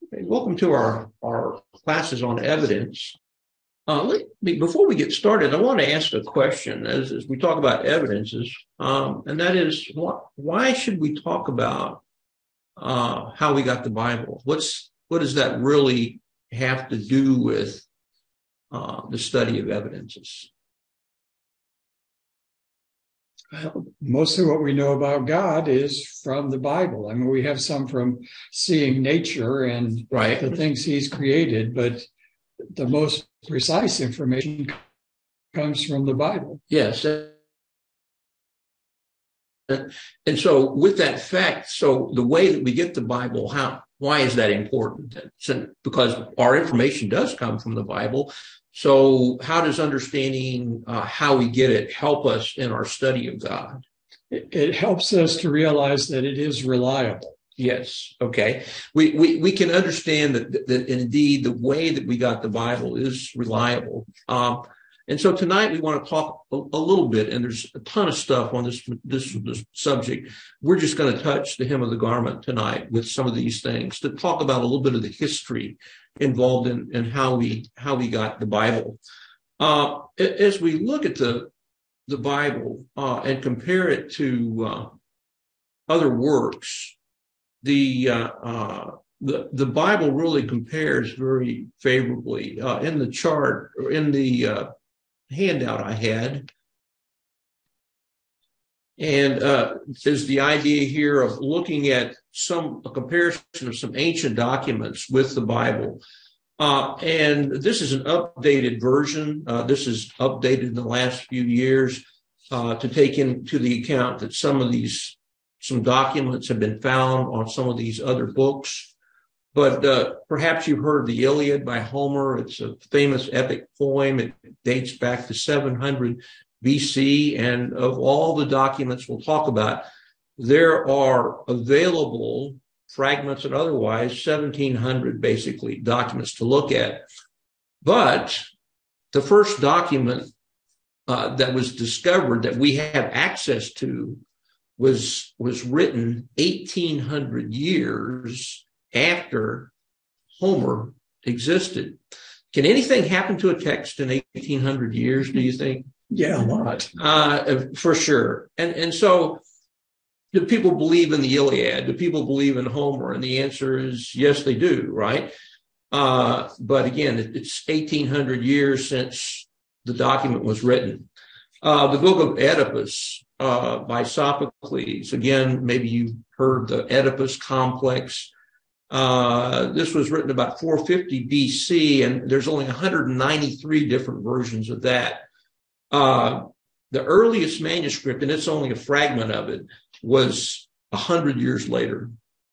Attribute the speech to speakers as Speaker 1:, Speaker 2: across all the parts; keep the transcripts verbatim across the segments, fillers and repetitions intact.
Speaker 1: Hey, welcome to our, our classes on evidence. Uh, let me, before we get started, I want to ask a question as, as we talk about evidences, um, and that is, why, why should we talk about uh, how we got the Bible? What's what does that really have to do with uh, the study of evidences?
Speaker 2: Well, most of what we know about God is from the Bible. I mean, we have some from seeing nature and
Speaker 1: right.
Speaker 2: the things he's created, but the most precise information comes from the Bible.
Speaker 1: Yes. And, and so with that fact, so the way that we get the Bible, how, why is that important? So, because our information does come from the Bible. So how does understanding uh, how we get it help us in our study of God?
Speaker 2: It, it helps us to realize that it is reliable.
Speaker 1: Yes. Okay. We, we, we can understand that, that, that indeed the way that we got the Bible is reliable. Um, and so tonight we want to talk a, a little bit, and there's a ton of stuff on this, this, this subject. We're just going to touch the hem of the garment tonight with some of these things to talk about a little bit of the history involved in, in how we, how we got the Bible. Uh, as we look at the, the Bible, uh, and compare it to, uh, other works, The, uh, uh, the the Bible really compares very favorably. Uh, in the chart, or in the uh, handout I had, and uh, there's the idea here of looking at some a comparison of some ancient documents with the Bible. Uh, and this is an updated version. Uh, this is updated in the last few years uh, to take into the account that some of these Some documents have been found on some of these other books. But uh, perhaps you've heard of the Iliad by Homer. It's a famous epic poem. It dates back to seven hundred B C. And of all the documents we'll talk about, there are available fragments and otherwise seventeen hundred basically documents to look at. But the first document uh, that was discovered that we have access to was was written eighteen hundred years after Homer existed. Can anything happen to a text in eighteen hundred years, do you think?
Speaker 2: Yeah, a lot.
Speaker 1: Uh, for sure. And and so do people believe in the Iliad? Do people believe in Homer? And the answer is yes, they do, right? Uh, but again, it's eighteen hundred years since the document was written. Uh, the book of Oedipus uh, by Sophocles. Again, maybe you heard the Oedipus complex. Uh, this was written about four fifty B C, and there's only one hundred ninety-three different versions of that. Uh, the earliest manuscript, and it's only a fragment of it, was one hundred years later.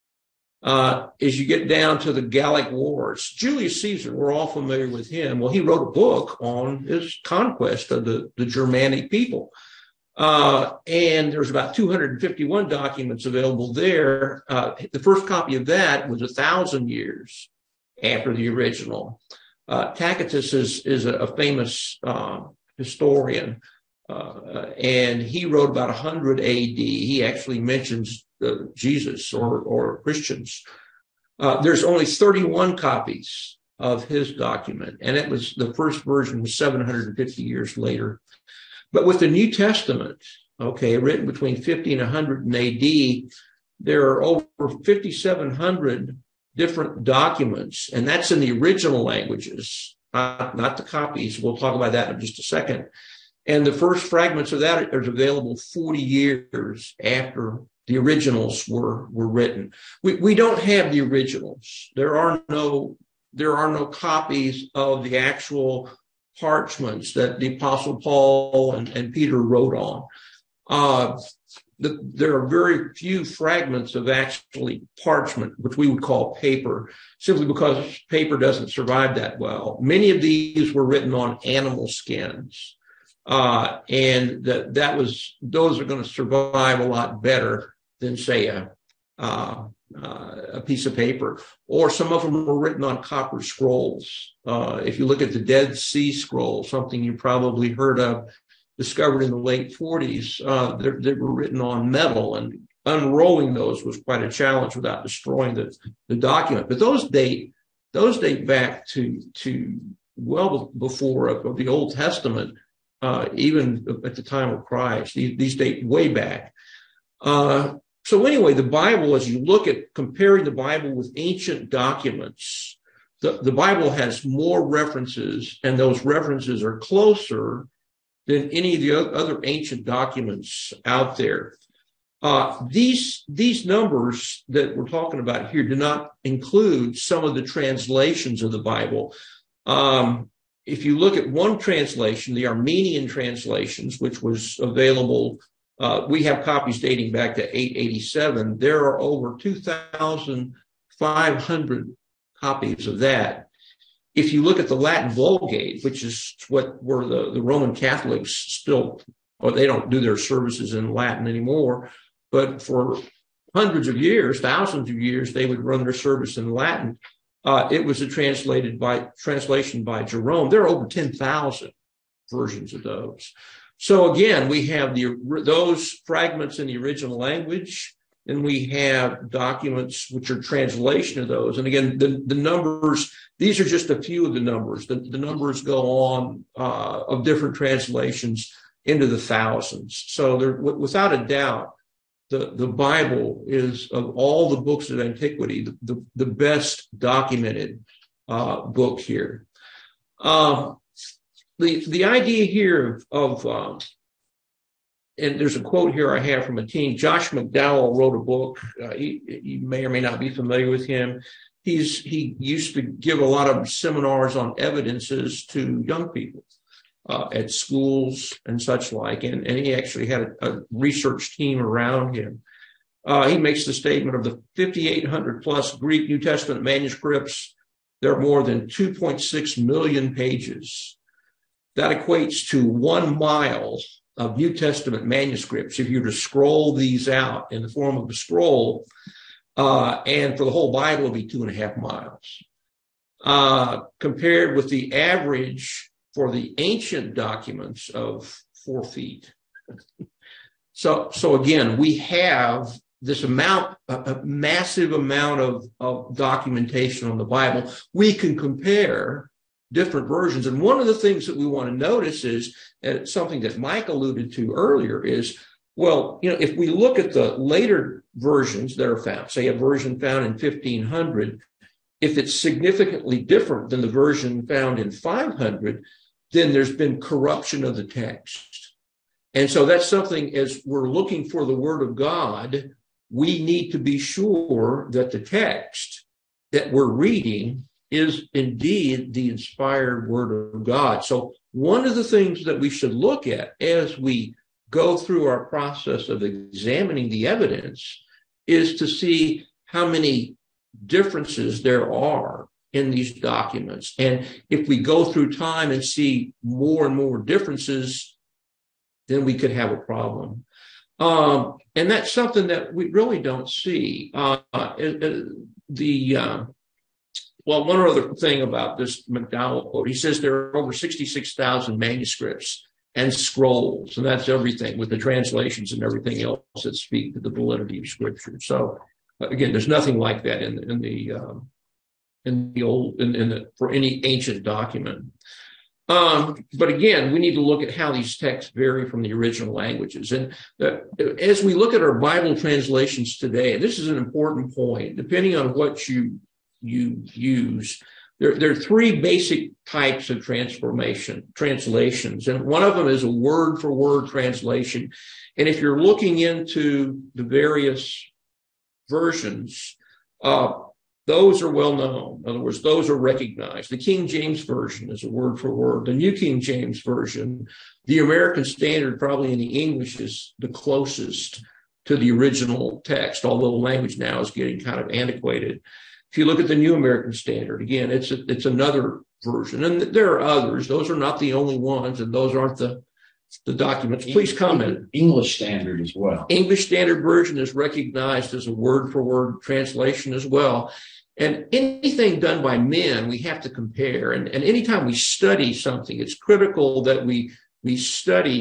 Speaker 1: Uh, as you get down to the Gallic Wars, Julius Caesar, we're all familiar with him. Well, he wrote a book on his conquest of the, the Germanic people. Uh, and there's about two hundred fifty-one documents available there. Uh, the first copy of that was a thousand years after the original. Uh, Tacitus is, is a, a famous uh, historian, uh, and he wrote about one hundred A D. He actually mentions uh, Jesus or, or Christians. Uh, there's only thirty-one copies of his document, and it was the first version was seven hundred fifty years later. But with the New Testament, okay, written between fifty and one hundred A D, there are over fifty-seven hundred different documents, and that's in the original languages, not, not the copies. We'll talk about that in just a second. And the first fragments of that are available forty years after the originals were, were written. We, we don't have the originals. There are no, there are no copies of the actual parchments that the Apostle Paul and, and Peter wrote on. Uh, the, there are very few fragments of actually parchment, which we would call paper, simply because paper doesn't survive that well. Many of these were written on animal skins. Uh, and that, that was, those are going to survive a lot better than, say, a, uh, uh, a piece of paper. Or some of them were written on copper scrolls. Uh, if you look at the Dead Sea Scrolls, something you probably heard of, discovered in the late forties, uh, they, they were written on metal, and unrolling those was quite a challenge without destroying the, the document. But those date those date back to to well before of the Old Testament, uh, even at the time of Christ. These, these date way back. Uh, so anyway, the Bible, as you look at comparing the Bible with ancient documents, the, the Bible has more references, and those references are closer than any of the other ancient documents out there. Uh, these, these numbers that we're talking about here do not include some of the translations of the Bible. Um, if you look at one translation, the Armenian translations, which was available, uh, we have copies dating back to eight eighty-seven. There are over two thousand five hundred copies of that. If you look at the Latin Vulgate, which is what where the, the Roman Catholics still, or they don't do their services in Latin anymore, but for hundreds of years, thousands of years, they would run their service in Latin. Uh, it was a translated by translation by Jerome. There are over ten thousand versions of those. So again, we have the those fragments in the original language, and we have documents which are translation of those. And again, the, the numbers, these are just a few of the numbers. The, the numbers go on uh, of different translations into the thousands. So there, w- without a doubt, the, the Bible is, of all the books of antiquity, the, the, the best documented uh, book here. Um, the, the idea here of, of um, and there's a quote here I have from a teen. Josh McDowell wrote a book. Uh, he, you may or may not be familiar with him. He's he used to give a lot of seminars on evidences to young people uh, at schools and such like, and, and he actually had a, a research team around him. Uh, he makes the statement of the fifty-eight hundred plus Greek New Testament manuscripts, there are more than two point six million pages. That equates to one mile of New Testament manuscripts, if you were to scroll these out in the form of a scroll, uh, and for the whole Bible, it'd be two and a half miles. Uh, compared with the average for the ancient documents of four feet. So, so again, we have this amount, a, a massive amount of, of documentation on the Bible. We can compare different versions. And one of the things that we want to notice is, and something that Mike alluded to earlier, is, well, you know, if we look at the later versions that are found, say a version found in fifteen hundred, if it's significantly different than the version found in five hundred, then there's been corruption of the text. And so that's something, as we're looking for the Word of God, we need to be sure that the text that we're reading is indeed the inspired Word of God. So one of the things that we should look at as we go through our process of examining the evidence is to see how many differences there are in these documents. And if we go through time and see more and more differences, then we could have a problem. Um, and that's something that we really don't see. Uh, uh, the uh, Well, one other thing about this McDowell quote, he says there are over sixty-six thousand manuscripts and scrolls, and that's everything with the translations and everything else that speak to the validity of Scripture. So, again, there's nothing like that in, in the um, in the old in, in the for any ancient document. Um, but again, we need to look at how these texts vary from the original languages. And uh, as we look at our Bible translations today, and this is an important point, depending on what you you use, there, there are three basic types of transformation translations, and one of them is a word for word translation. And if you're looking into the various versions, uh, those are well known. In other words, those are recognized. The King James Version is a word for word. The New King James Version, the American Standard, probably in the English, is the closest to the original text, although the language now is getting kind of antiquated. If you look at the New American Standard, again, it's a, it's another version. And there are others. Those are not the only ones, and those aren't the, the documents. Please comment.
Speaker 3: English Standard as well.
Speaker 1: English Standard Version is recognized as a word-for-word translation as well. And anything done by men, we have to compare. And, and anytime we study something, it's critical that we we study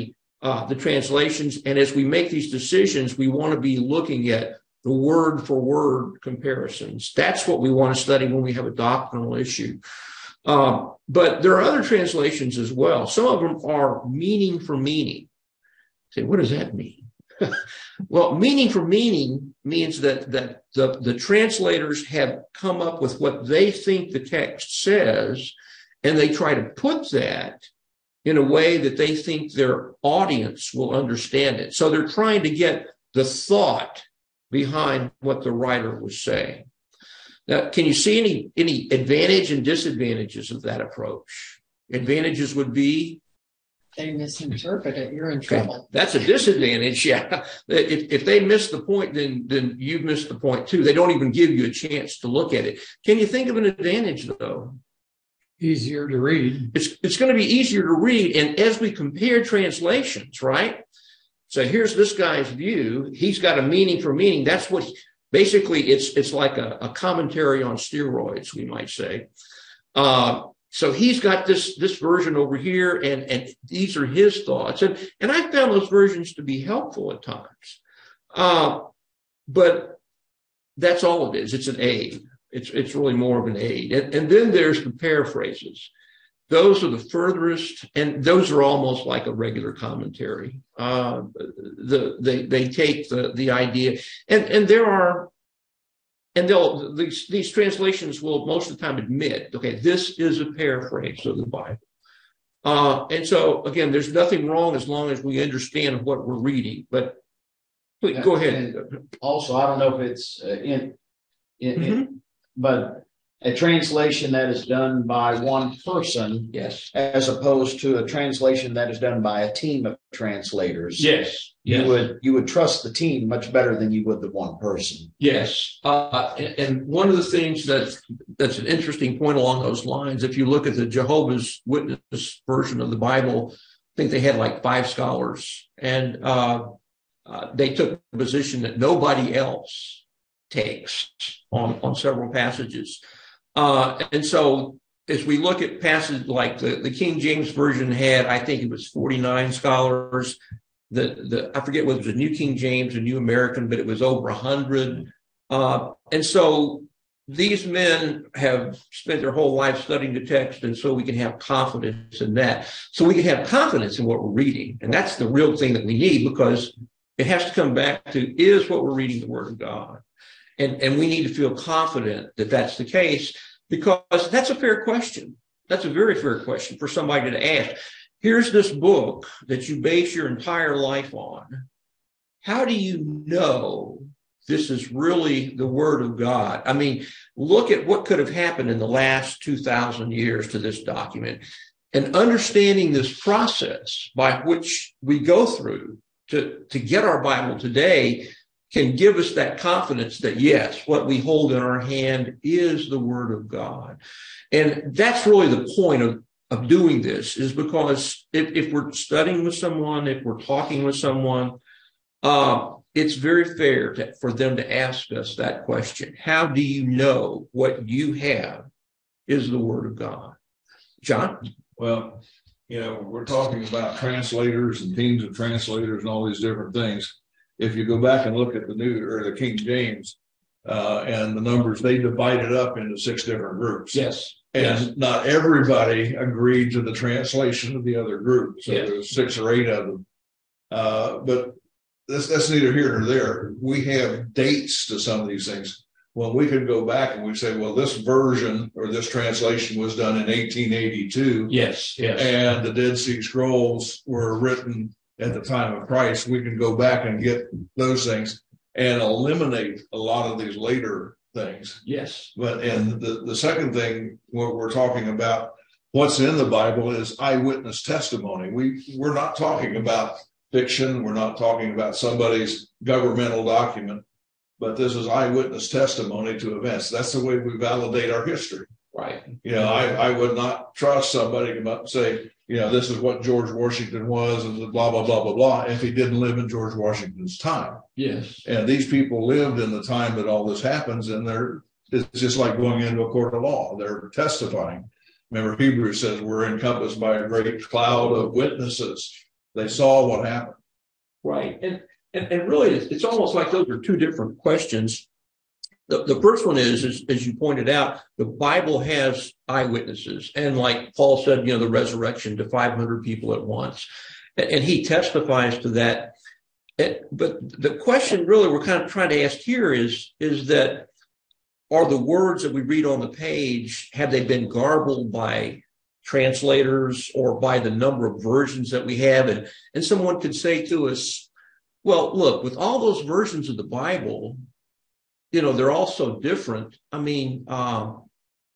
Speaker 1: uh, the translations. And as we make these decisions, we want to be looking at the word for word comparisons. That's what we want to study when we have a doctrinal issue. Um, but there are other translations as well. Some of them are meaning for meaning. Say, what does that mean? Well, meaning for meaning means that, that the, the translators have come up with what they think the text says, and they try to put that in a way that they think their audience will understand it. So they're trying to get the thought behind what the writer was saying. Now, can you see any, any advantage and disadvantages of that approach? Advantages would be?
Speaker 3: They misinterpret it, you're in trouble.
Speaker 1: Okay. That's a disadvantage, yeah. If, if they miss the point, then, then you've missed the point too. They don't even give you a chance to look at it. Can you think of an advantage, though?
Speaker 2: Easier to read.
Speaker 1: It's, it's going to be easier to read. And as we compare translations, right? So here's this guy's view. He's got a meaning for meaning. That's what, he, basically, it's it's like a, a commentary on steroids, we might say. Uh, so he's got this this version over here, and, and these are his thoughts. And, and I found those versions to be helpful at times. Uh, but that's all it is. It's an aid. It's, it's really more of an aid. And, and then there's the paraphrases. Those are the furthest, and those are almost like a regular commentary. Uh, the, they, they take the, the idea, and, and there are, and they'll, these, these translations will most of the time admit, okay, this is a paraphrase of the Bible. Uh, and so, again, there's nothing wrong as long as we understand what we're reading. But please, go ahead.
Speaker 4: And also, I don't know if it's uh, in, in,
Speaker 1: Mm-hmm.
Speaker 4: in, but a translation that is done by one person,
Speaker 1: Yes.
Speaker 4: as opposed to a translation that is done by a team of translators.
Speaker 1: Yes.
Speaker 4: You
Speaker 1: Yes.
Speaker 4: would you would trust the team much better than you would the one person.
Speaker 1: Yes. Uh, and, and one of the things that that's an interesting point along those lines, if you look at the Jehovah's Witness version of the Bible, I think they had like five scholars, and uh, uh, they took the position that nobody else takes on, on several passages. Uh, and so as we look at passages like the, the King James Version had, I think it was forty-nine scholars. The, the, I forget whether it was a New King James, a New American, but it was over a hundred. Uh, and so these men have spent their whole life studying the text, and so we can have confidence in that. So we can have confidence in what we're reading. And that's the real thing that we need, because it has to come back to, is what we're reading the Word of God? And, and we need to feel confident that that's the case, because that's a fair question. That's a very fair question for somebody to ask. Here's this book that you base your entire life on. How do you know this is really the Word of God? I mean, look at what could have happened in the last two thousand years to this document, and understanding this process by which we go through to, to get our Bible today can give us that confidence that, yes, what we hold in our hand is the Word of God. And that's really the point of, of doing this, is because if, if we're studying with someone, if we're talking with someone, uh, it's very fair to, for them to ask us that question. How do you know what you have is the Word of God? John?
Speaker 5: Well, you know, we're talking about translators and teams of translators and all these different things. If you go back and look at the new or the King James uh, and the numbers, they divided up into six different groups.
Speaker 1: Yes.
Speaker 5: And
Speaker 1: yes.
Speaker 5: not everybody agreed to the translation of the other group. So
Speaker 1: yes.
Speaker 5: there's six or eight of them. Uh, but this, that's neither here nor there. We have dates to some of these things. Well, we could go back and we say, well, this version or this translation was done in eighteen eighty-two.
Speaker 1: Yes. Yes.
Speaker 5: And the Dead Sea Scrolls were written at the time of Christ. We can go back and get those things and eliminate a lot of these later things.
Speaker 1: Yes.
Speaker 5: But and the, the second thing, what we're talking about, what's in the Bible is eyewitness testimony. We, we're not talking about fiction. We're not talking about somebody's governmental document, but this is eyewitness testimony to events. That's the way we validate our history.
Speaker 1: Right.
Speaker 5: You know, I, I would not trust somebody to come up and say, you know, this is what George Washington was, and blah, blah, blah, blah, blah, if he didn't live in George Washington's time.
Speaker 1: Yes.
Speaker 5: And these people lived in the time that all this happens, and they're, it's just like going into a court of law. They're testifying. Remember, Hebrews says we're encompassed by a great cloud of witnesses. They saw what happened.
Speaker 1: Right. And, and, and really, it's, it's almost like those are two different questions. The, the first one is, is, as you pointed out, the Bible has eyewitnesses. And like Paul said, you know, the resurrection to five hundred people at once. And, and he testifies to that. And, but the question really we're kind of trying to ask here is, is that are the words that we read on the page, have they been garbled by translators or by the number of versions that we have? And, and someone could say to us, well, look, with all those versions of the Bible, you know, they're all so different. I mean, um,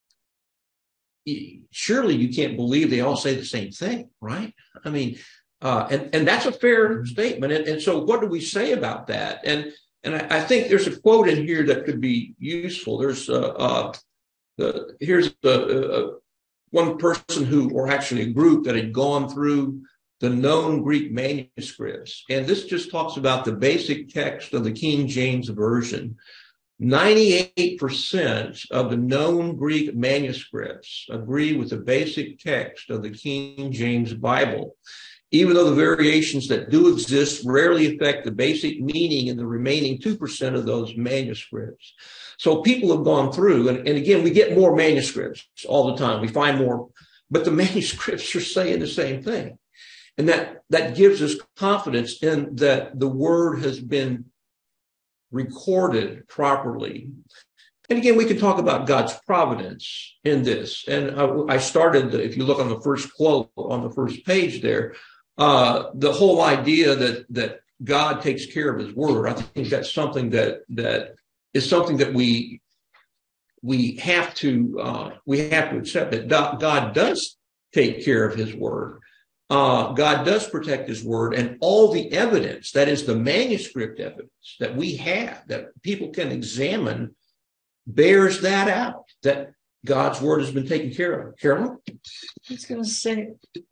Speaker 1: surely you can't believe they all say the same thing, right? I mean, uh, and, and that's a fair statement. And, and so what do we say about that? And and I, I think there's a quote in here that could be useful. There's uh, uh, the, here's the, uh, one person who, or actually a group that had gone through the known Greek manuscripts. And this just talks about the basic text of the King James Version. ninety-eight percent of the known Greek manuscripts agree with the basic text of the King James Bible, even though the variations that do exist rarely affect the basic meaning in the remaining two percent of those manuscripts. So people have gone through, and, and again, we get more manuscripts all the time. We find more, but the manuscripts are saying the same thing. And that, that gives us confidence in that the word has been recorded properly. And again, we can talk about God's providence in this. And I, I started, if you look on the first quote on the first page there, uh, the whole idea that, that God takes care of his word. I think that's something that, that is something that we, we have to, uh, we have to accept that God does take care of his word. Uh, God does protect his word, and all the evidence, that is the manuscript evidence that we have, that people can examine, bears that out, that God's word has been taken care of. Carolyn?
Speaker 3: I was going to say,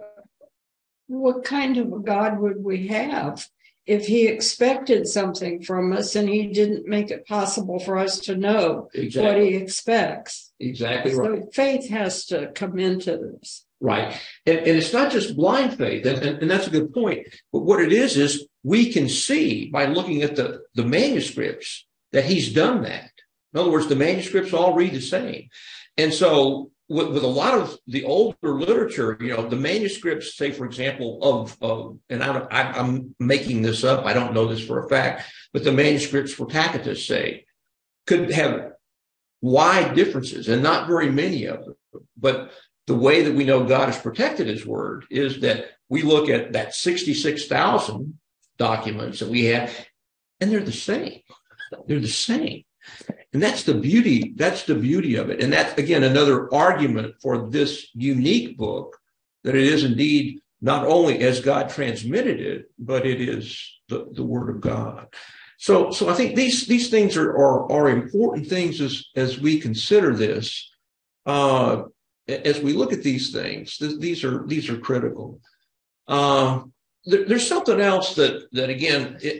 Speaker 3: what kind of a God would we have if he expected something from us and he didn't make it possible for us to know exactly what he expects?
Speaker 1: Exactly
Speaker 3: so
Speaker 1: right.
Speaker 3: Faith has to come into this.
Speaker 1: Right. And, and it's not just blind faith, and, and, and that's a good point. But what it is, is we can see by looking at the, the manuscripts that he's done that. In other words, the manuscripts all read the same. And so with, with a lot of the older literature, you know, the manuscripts, say, for example, of, of and I, I, I'm making this up, I don't know this for a fact, but the manuscripts for Tacitus, say, could have wide differences, and not very many of them. But the way that we know God has protected his word is that we look at that sixty-six thousand documents that we have, and they're the same. They're the same. And that's the beauty. That's the beauty of it. And that's, again, another argument for this unique book, that it is indeed not only as God transmitted it, but it is the, the word of God. So, so I think these, these things are, are, are important things as, as we consider this. Uh, As we look at these things, th- these are these are critical. Uh, there, there's something else that that again, it,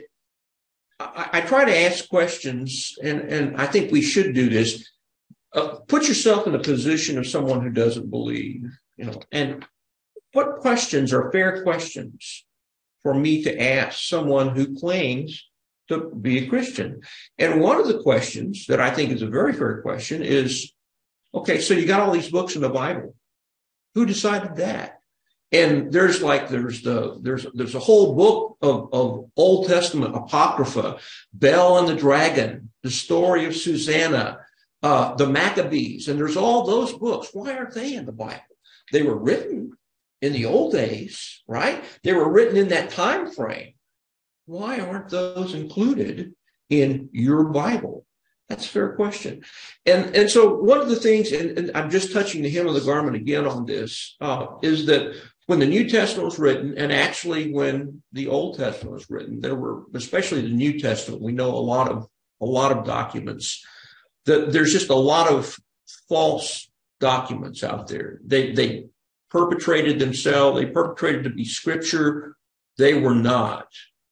Speaker 1: I, I try to ask questions, and and I think we should do this. Uh, put yourself in the position of someone who doesn't believe, you know, and what questions are fair questions for me to ask someone who claims to be a Christian? And one of the questions that I think is a very fair question is, okay, so you got all these books in the Bible. Who decided that? And there's like, there's the, there's, there's a whole book of, of Old Testament Apocrypha, Bel and the Dragon, the story of Susanna, uh, the Maccabees, and there's all those books. Why aren't they in the Bible? They were written in the old days, right? They were written in that time frame. Why aren't those included in your Bible? That's a fair question. And, and so one of the things, and, and I'm just touching the hem of the garment again on this, uh, is that when the New Testament was written, and actually when the Old Testament was written, there were, especially the New Testament, we know a lot of, a lot of documents, that there's just a lot of false documents out there. They, they perpetrated themselves, they perpetrated to be scripture. They were not.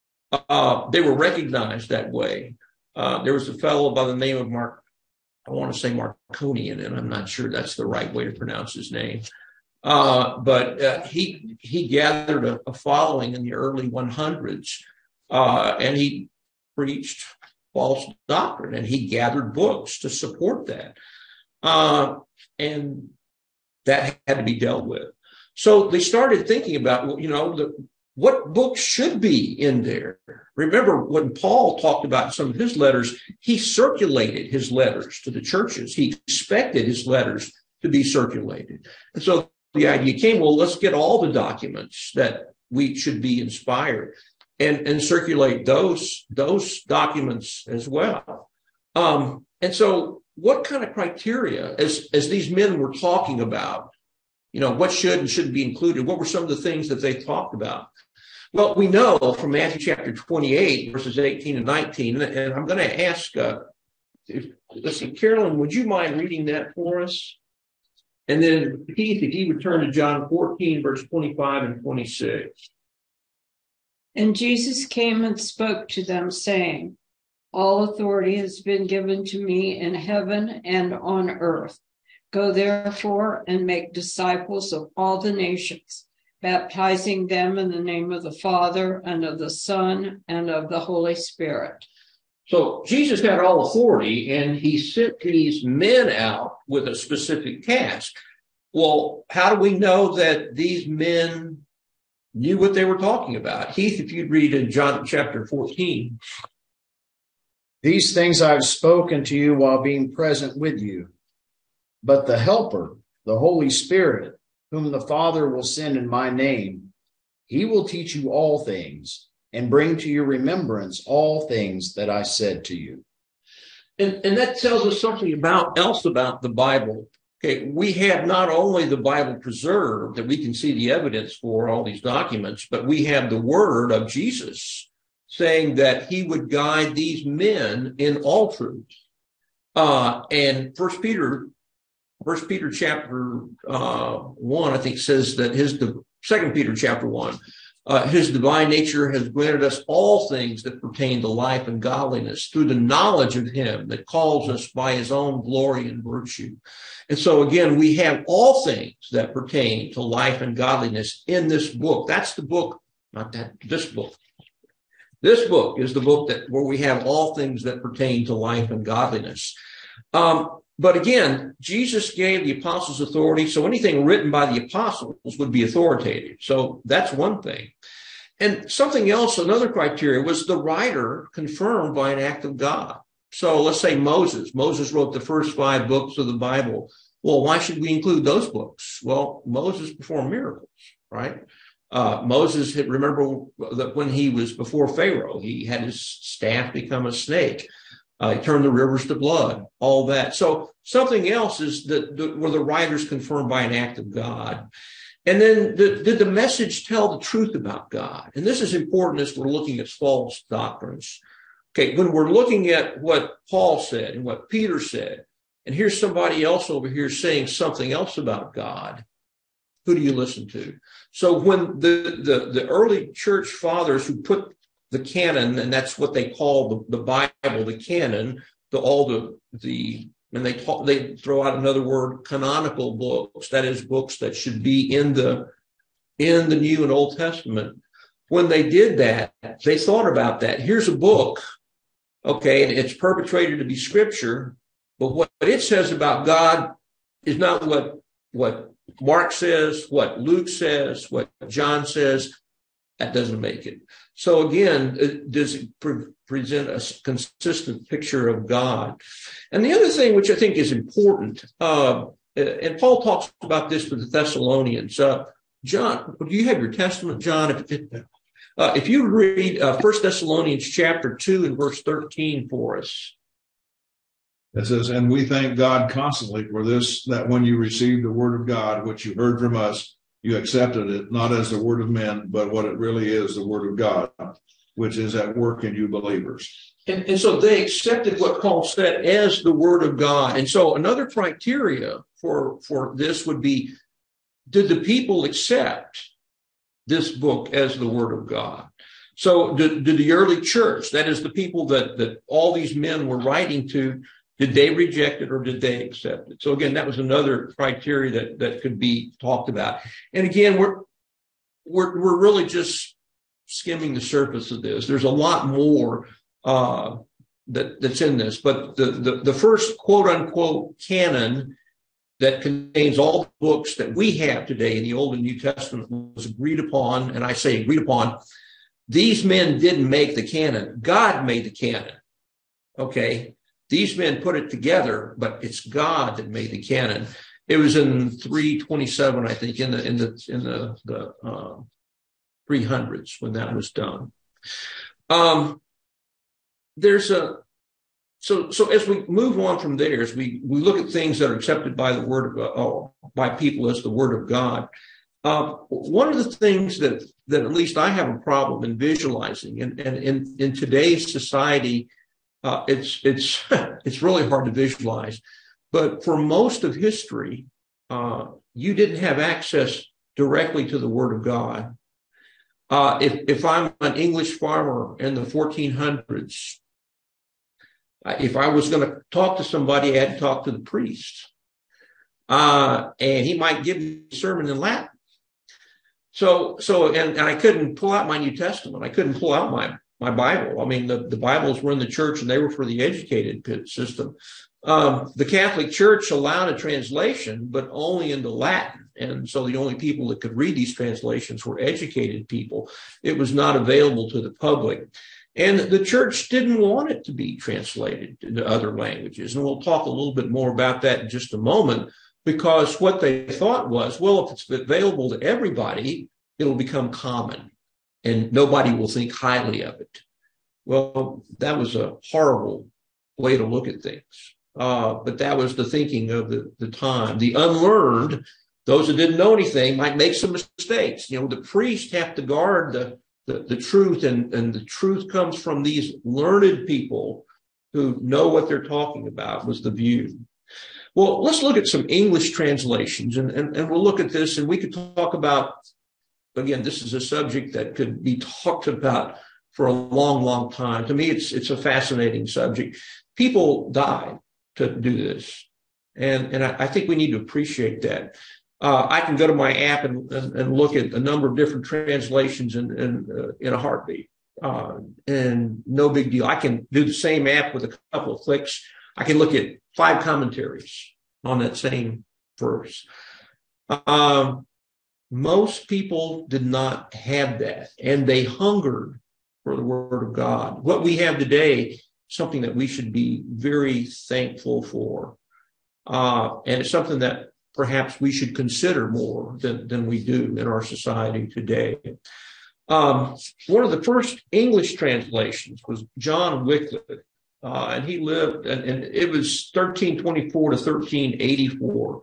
Speaker 1: Uh, they were recognized that way. Uh, there was a fellow by the name of Mark, I want to say Marconian, and I'm not sure that's the right way to pronounce his name. Uh, but uh, he he gathered a, a following in the early hundreds, uh, and he preached false doctrine, and he gathered books to support that. Uh, and that had to be dealt with. So they started thinking about, well, you know, the, what books should be in there. Remember when Paul talked about some of his letters, he circulated his letters to the churches. He expected his letters to be circulated. And so the idea came, well, let's get all the documents that we should be inspired and, and circulate those, those documents as well. Um, and so what kind of criteria, as, as these men were talking about, you know, what should and shouldn't be included? What were some of the things that they talked about? Well, we know from Matthew chapter twenty-eight, verses eighteen and nineteen, and I'm going to ask, uh, if, let's see, Carolyn, would you mind reading that for us? And then Keith, if you would turn to John fourteen, verse twenty-five and twenty-six.
Speaker 3: And Jesus came and spoke to them, saying, all authority has been given to me in heaven and on earth. Go therefore and make disciples of all the nations, baptizing them in the name of the Father and of the Son and of the Holy Spirit.
Speaker 1: So Jesus had all authority, and he sent these men out with a specific task. Well, how do we know that these men knew what they were talking about? Heath, if you'd read in John chapter fourteen.
Speaker 4: These things I've spoken to you while being present with you. But the Helper, the Holy Spirit, whom the Father will send in my name, he will teach you all things and bring to your remembrance all things that I said to you.
Speaker 1: And, and that tells us something about else about the Bible. Okay, we have not only the Bible preserved that we can see the evidence for all these documents, but we have the word of Jesus saying that he would guide these men in all truth. Uh, and First Peter, First Peter chapter uh, one, I think, says that his Second Peter chapter one, uh, his divine nature has granted us all things that pertain to life and godliness through the knowledge of him that calls us by his own glory and virtue. And so again, we have all things that pertain to life and godliness in this book. That's the book, not that, this book. This book is the book that where we have all things that pertain to life and godliness. Um, but again, Jesus gave the apostles authority, so anything written by the apostles would be authoritative. So that's one thing. And something else, another criteria, was the writer confirmed by an act of God. So let's say Moses. Moses wrote the first five books of the Bible. Well, why should we include those books? Well, Moses performed miracles, right? Uh, Moses, had, remember that when he was before Pharaoh, he had his staff become a snake. Uh, he turned the rivers to blood, all that. So something else is that the, where the writers confirmed by an act of God. And then the, did the message tell the truth about God? And this is important as we're looking at false doctrines. Okay, when we're looking at what Paul said and what Peter said, and here's somebody else over here saying something else about God, who do you listen to? So when the, the, the early church fathers who put the canon, and that's what they call the, the Bible, the canon, the, all the, the and they talk, they throw out another word, canonical books, that is books that should be in the, in the New and Old Testament. When they did that, they thought about that. Here's a book, okay, and it's perpetrated to be scripture, but what it says about God is not what, what Mark says, what Luke says, what John says. That doesn't make it. So again, does it pre- present a consistent picture of God? And the other thing which I think is important, uh, and Paul talks about this with the Thessalonians. Uh, John, do you have your testament, John? If, if, uh, if you read uh, First Thessalonians chapter two and verse thirteen for us.
Speaker 5: It says, and we thank God constantly for this, that when you received the word of God, which you heard from us, you accepted it, not as the word of men, but what it really is, the word of God, which is at work in you believers.
Speaker 1: And, and so they accepted what Paul said as the word of God. And so another criteria for, for this would be, did the people accept this book as the word of God? So did, did the early church, that is the people that, that all these men were writing to, Did they reject it or did they accept it? So again, that was another criteria that, that could be talked about. And again, we're, we're, we're really just skimming the surface of this. There's a lot more, uh, that, that's in this, but the, the, the first quote unquote canon that contains all the books that we have today in the Old and New Testament was agreed upon. And I say agreed upon. These men didn't make the canon. God made the canon. Okay. These men put it together, but it's God that made the canon. It was in three twenty-seven, I think, in the in the in the, the uh, three hundreds when that was done. Um, there's a so so as we move on from there, as we we look at things that are accepted by the word of God, oh, by people as the word of God. Uh, one of the things that that at least I have a problem in visualizing, and and in in today's society. Uh, it's it's it's really hard to visualize, but for most of history, uh, you didn't have access directly to the Word of God. Uh, if if I'm an English farmer in the fourteen hundreds, if I was going to talk to somebody, I had to talk to the priest, uh, and he might give me a sermon in Latin. So so and, and I couldn't pull out my New Testament. I couldn't pull out my. My Bible. I mean, the, the Bibles were in the church and they were for the educated system. Um, the Catholic Church allowed a translation, but only into Latin. And so the only people that could read these translations were educated people. It was not available to the public. And the church didn't want it to be translated into other languages. And we'll talk a little bit more about that in just a moment, because what they thought was, well, if it's available to everybody, it'll become common. And nobody will think highly of it. Well, that was a horrible way to look at things. Uh, but that was the thinking of the, the time. The unlearned, those that didn't know anything, might make some mistakes. You know, the priests have to guard the, the, the truth, and, and the truth comes from these learned people who know what they're talking about, was the view. Well, let's look at some English translations, and, and, and we'll look at this, and we could talk about. Again, this is a subject that could be talked about for a long, long time. To me, it's it's a fascinating subject. People died to do this, and and I, I think we need to appreciate that. Uh, I can go to my app and, and, and look at a number of different translations in in, uh, in a heartbeat, uh, and no big deal. I can do the same app with a couple of clicks. I can look at five commentaries on that same verse. Um, Most people did not have that, and they hungered for the Word of God. What we have today, something that we should be very thankful for. Uh, and it's something that perhaps we should consider more than, than we do in our society today. Um, one of the first English translations was John Wycliffe, uh, and he lived, and, and it was thirteen twenty-four to thirteen eighty-four.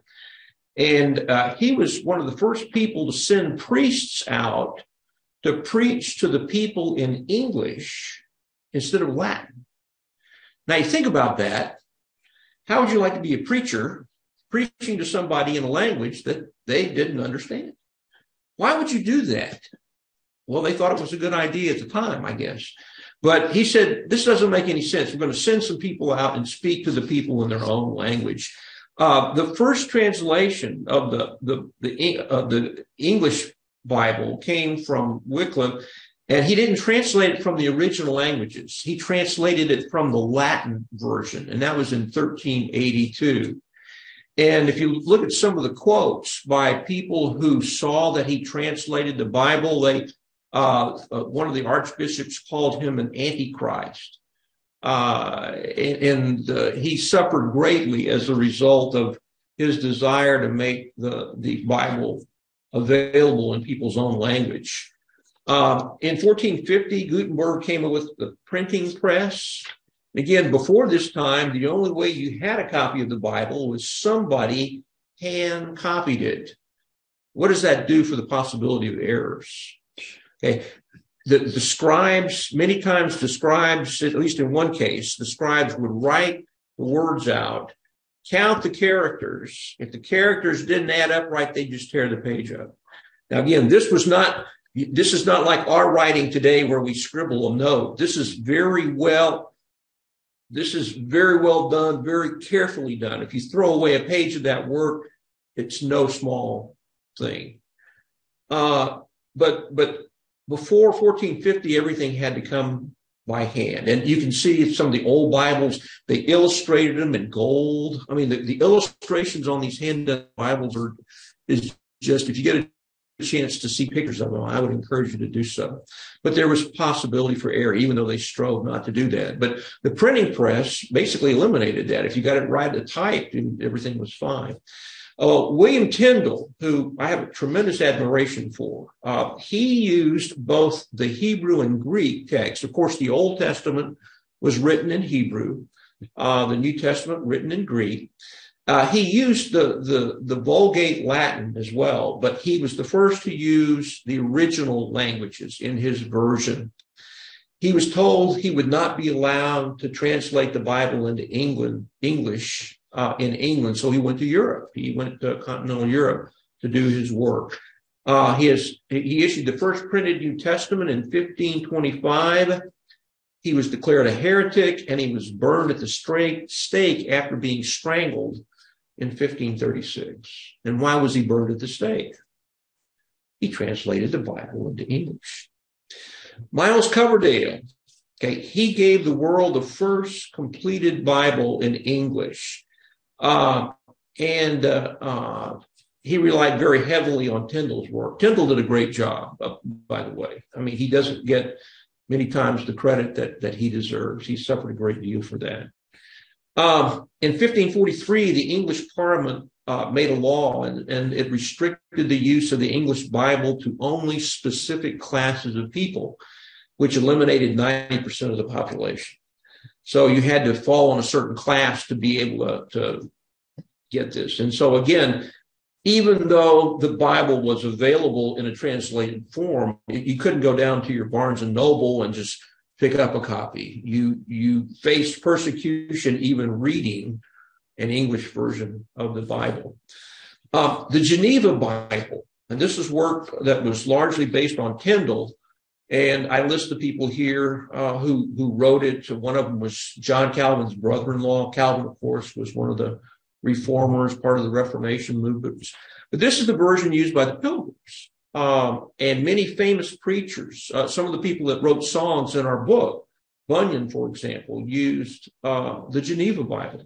Speaker 1: And uh, he was one of the first people to send priests out to preach to the people in English instead of Latin. Now, you think about that. How would you like to be a preacher preaching to somebody in a language that they didn't understand? Why would you do that? Well, they thought it was a good idea at the time, I guess. But he said, this doesn't make any sense. We're going to send some people out and speak to the people in their own language. Uh, the first translation of the the the, uh, the English Bible came from Wycliffe, and he didn't translate it from the original languages. He translated it from the Latin version, and that was in thirteen eighty-two. And if you look at some of the quotes by people who saw that he translated the Bible, they uh, uh, one of the archbishops called him an antichrist. Uh, and uh, he suffered greatly as a result of his desire to make the, the Bible available in people's own language. Uh, in fourteen fifty, Gutenberg came up with the printing press. Again, before this time, the only way you had a copy of the Bible was somebody hand copied it. What does that do for the possibility of errors? Okay. The, the scribes, many times the scribes, at least in one case, the scribes would write the words out, count the characters. If the characters didn't add up right, they just tear the page up. Now, again, this was not, this is not like our writing today where we scribble a note. This is very well this is very well done, very carefully done. If you throw away a page of that work, it's no small thing. Uh, but but before fourteen fifty, everything had to come by hand. And you can see some of the old Bibles, they illustrated them in gold. I mean, the, the illustrations on these hand-done Bibles are is just, if you get a chance to see pictures of them, I would encourage you to do so. But there was possibility for error, even though they strove not to do that. But the printing press basically eliminated that. If you got it right to type, everything was fine. Uh, William Tyndale, who I have a tremendous admiration for, uh, he used both the Hebrew and Greek text. Of course, the Old Testament was written in Hebrew, uh, the New Testament written in Greek. Uh, he used the, the, the Vulgate Latin as well, but he was the first to use the original languages in his version. He was told he would not be allowed to translate the Bible into England, English uh, in England, so he went to Europe. He went to continental Europe to do his work. Uh, he, has, he issued the first printed New Testament in fifteen twenty-five. He was declared a heretic, and he was burned at the stake after being strangled in fifteen thirty-six. And why was he burned at the stake? He translated the Bible into English. Miles Coverdale, okay, he gave the world the first completed Bible in English. Uh, and uh, uh, he relied very heavily on Tyndale's work. Tyndale did a great job, uh, by the way. I mean, he doesn't get many times the credit that, that he deserves. He suffered a great deal for that. Um, in fifteen forty-three, the English Parliament uh, made a law, and, and it restricted the use of the English Bible to only specific classes of people, which eliminated ninety percent of the population. So you had to fall in a certain class to be able to, to get this. And so again, even though the Bible was available in a translated form, you couldn't go down to your Barnes and Noble and just pick up a copy. You, you faced persecution even reading an English version of the Bible. Uh, the Geneva Bible, and this is work that was largely based on Tyndale, and I list the people here uh, who, who wrote it. One of them was John Calvin's brother-in-law. Calvin, of course, was one of the reformers, part of the Reformation movement. But this is the version used by the Pilgrims. Um, and many famous preachers, uh, some of the people that wrote songs in our book, Bunyan, for example, used uh, the Geneva Bible.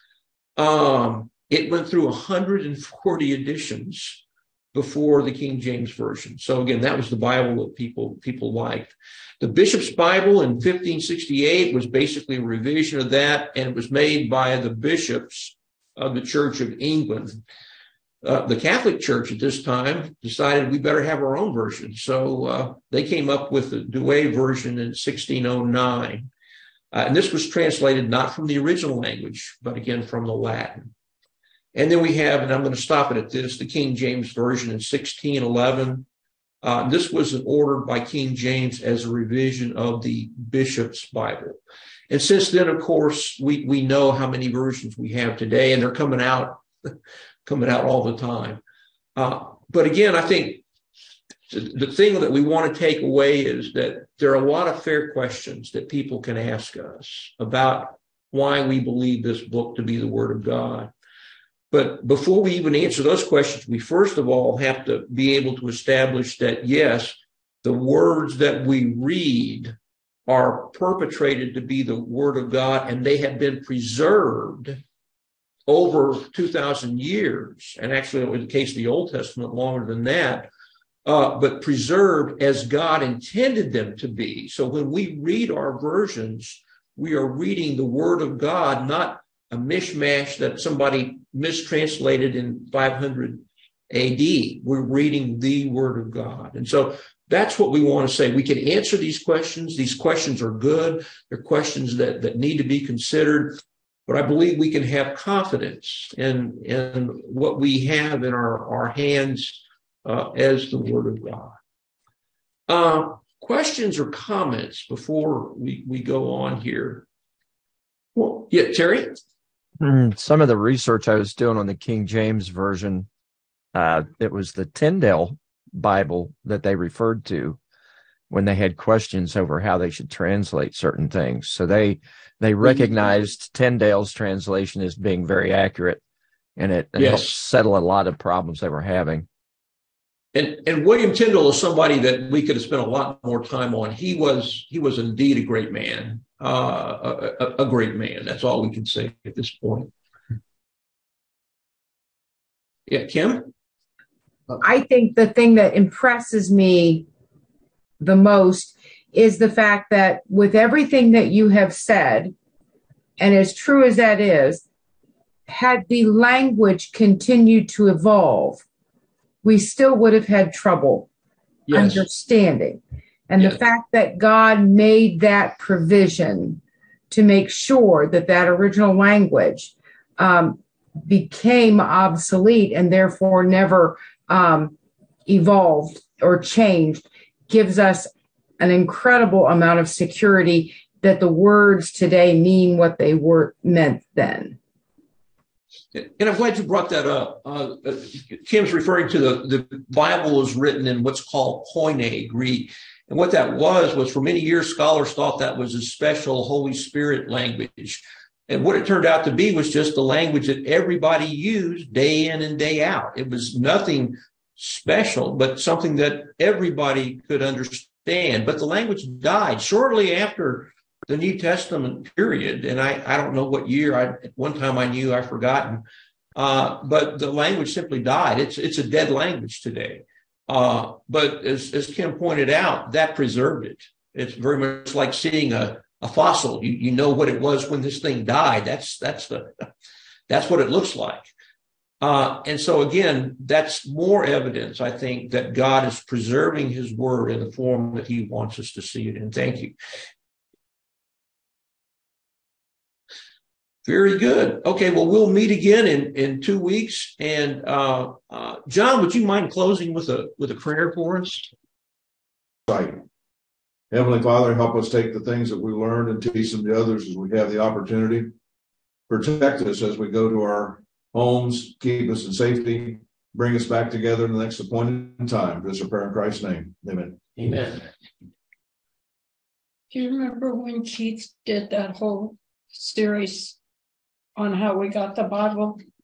Speaker 1: Um, it went through one hundred forty editions before the King James Version. So again, that was the Bible that people, people liked. The Bishop's Bible in fifteen sixty-eight was basically a revision of that, and it was made by the bishops of the Church of England. Uh, the Catholic Church at this time decided we better have our own version. So uh, they came up with the Douay version in sixteen oh nine. Uh, and this was translated not from the original language, but again from the Latin. And then we have, and I'm going to stop it at this, the King James Version in sixteen eleven. Uh, this was ordered by King James as a revision of the Bishop's Bible. And since then, of course, we, we know how many versions we have today, and they're coming out, coming out all the time. Uh, but again, I think the thing that we want to take away is that there are a lot of fair questions that people can ask us about why we believe this book to be the Word of God. But before we even answer those questions, we first of all have to be able to establish that, yes, the words that we read are perpetrated to be the Word of God, and they have been preserved over two thousand years, and actually in the case of the Old Testament, longer than that, uh, but preserved as God intended them to be. So when we read our versions, we are reading the Word of God, not a mishmash that somebody mistranslated in five hundred A D. We're reading the Word of God. And so that's what we want to say. We can answer these questions. These questions are good. They're questions that, that need to be considered. But I believe we can have confidence in, in what we have in our, our hands uh, as the Word of God. Uh, questions or comments before we, we go on here? Well, yeah, Terry?
Speaker 6: Some of the research I was doing on the King James Version, uh, it was the Tyndale Bible that they referred to. when they had questions over how they should translate certain things. So they they recognized Tyndale's translation as being very accurate, and it, it
Speaker 1: Yes.
Speaker 6: helped settle a lot of problems they were having.
Speaker 1: And and William Tyndale is somebody that we could have spent a lot more time on. He was he was indeed a great man, uh, a, a, a great man. That's all we can say at this point. Yeah, Kim?
Speaker 7: I think the thing that impresses me the most is the fact that with everything that you have said, and as true as that is, had the language continued to evolve, we still would have had trouble
Speaker 1: Yes.
Speaker 7: understanding. And
Speaker 1: Yes.
Speaker 7: the fact that God made that provision to make sure that that original language um, became obsolete and therefore never um, evolved or changed gives us an incredible amount of security that the words today mean what they were meant then.
Speaker 1: And I'm glad you brought that up. Uh, Kim's referring to the, the Bible is written in what's called Koine Greek. And what that was, was for many years, scholars thought that was a special Holy Spirit language. And what it turned out to be was just the language that everybody used day in and day out. It was nothing special, but something that everybody could understand. But the language died shortly after the New Testament period. And I, I don't know what year. I, at one time I knew, I've forgotten. Uh, but the language simply died. It's, it's a dead language today. Uh, but as, as Kim pointed out, that preserved it. It's very much like seeing a, a fossil. You, you know what it was when this thing died. That's, that's the, that's what it looks like. Uh, and so again, that's more evidence, I think, that God is preserving his word in the form that he wants us to see it in. Thank you. Very good. Okay, well, we'll meet again in, in two weeks. And uh, uh, John, would you mind closing with a with a prayer for us?
Speaker 5: Right. Heavenly Father, help us take the things that we learned and teach them to others as we have the opportunity. Protect us as we go to our homes, keep us in safety, bring us back together in the next appointed time. This is a prayer in Christ's name. Amen.
Speaker 1: Amen.
Speaker 3: Do you remember when Keith did that whole series on how we got the Bible?